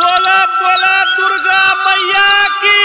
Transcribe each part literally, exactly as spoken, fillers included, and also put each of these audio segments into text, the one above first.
बोला बोला दुर्गा मैया की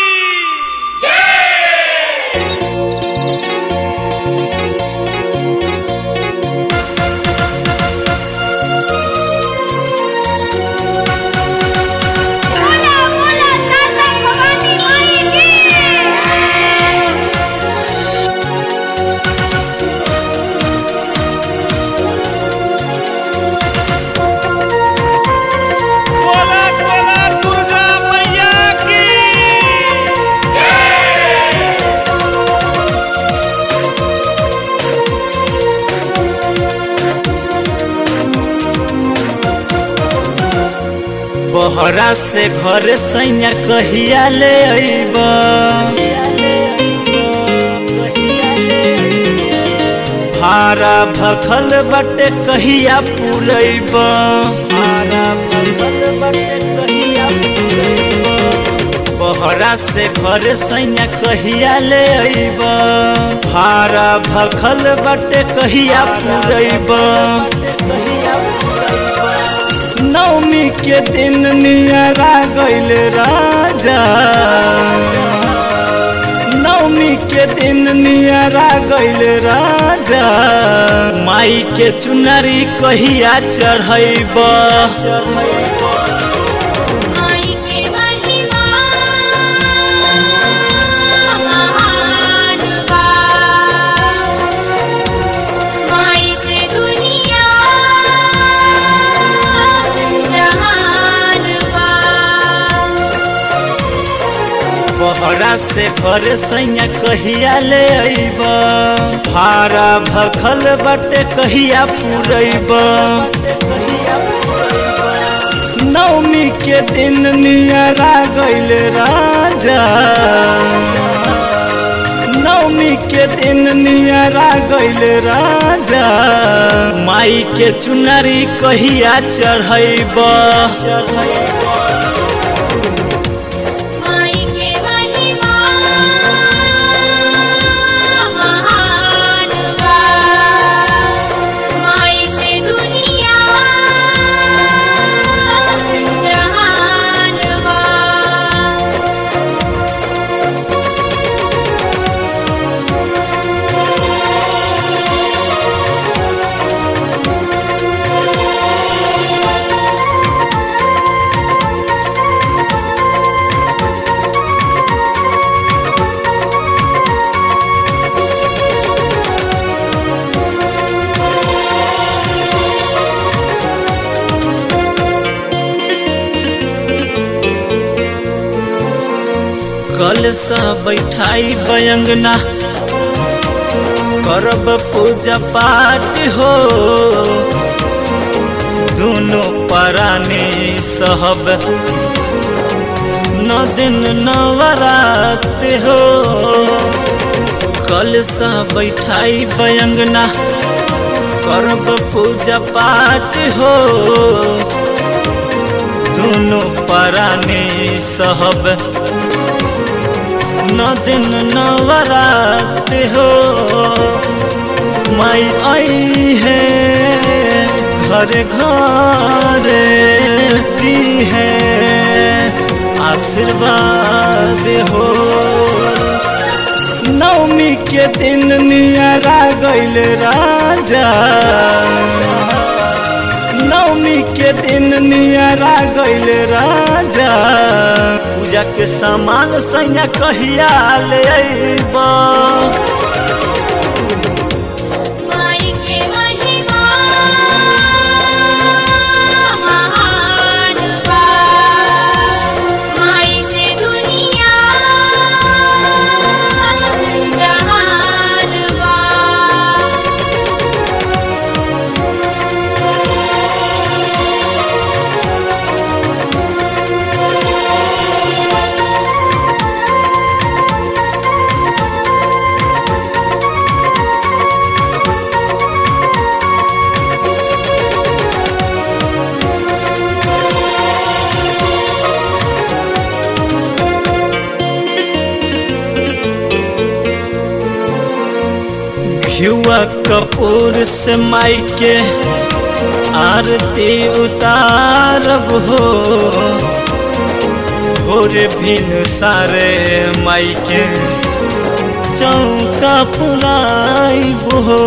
बहरा से घर सैया कहिया ले अइबा भारा भखल बटे कहिया पुरैबा भारा भखल बटे कहिया पुरैबा बहरा से घर सैया कहिया ले अइबा भारा भखल बटे कहिया पुरैबा नवमी के दिन नियरा गइल राजा नवमी के दिन नियरा गइल राजा माई के चुनरी कहिया चढ़ैबा बहरा से घर सैया कहिया ले अइबा भारा भखल बटे कहिया पुरैबा नवमी के दिन नियरा गइल राजा नवमी के दिन नियरा गइल राजा माई के चुनरी कहिया चढ़ैबा कलसा बैठाई बयंगना करब पूजा पाठ हो दोनों परानी सहब नौ दिन नवरात हो कलसा बैठाई बयंगना करब पूजा पाठ हो दोनों परानी सहब नौ दिन नवरात हो माई आई है घर घर दी है आशीर्वाद हो नवमी के दिन नियरा गइल राजा नवमी के दिन नियरा गइल राजा पूजा के सामान सैया कहिया ले अइबा घिउआ कपूर से माई के आरती उतारब हो भोर भिन सारे माई के चौका पुराइब हो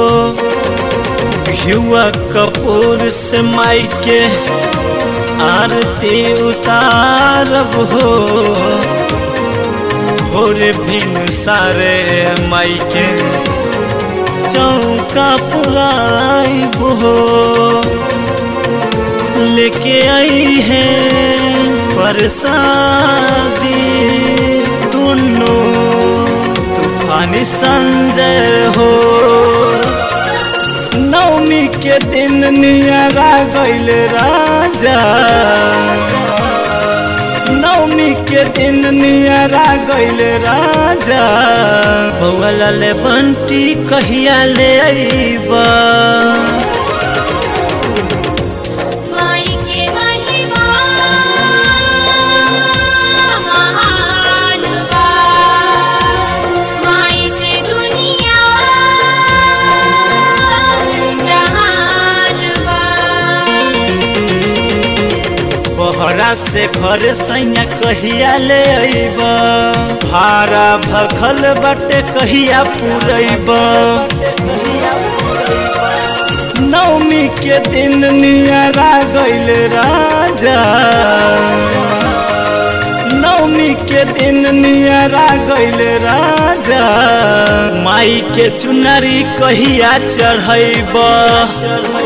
घिउआ कपूर से माई के आरती उतारब हो भोर भिन सारे माई के चौका पुराइब हो लेके आई है प्रसादी दुनो तूफानी संजय हो नवमी के दिन नियरा गइल राजा नवमी के दिन नियरा गइल राजा बउआ ले बंटी कहिया ले आइबा बहरा से घर सैया कहिया ले आइबा भारा भखल बटे कहिया पुरैबा नवमी के दिन नियरा गइल राजा नवमी के दिन नियरा गइल राजा माई के चुनरी कहिया चढ़ैबा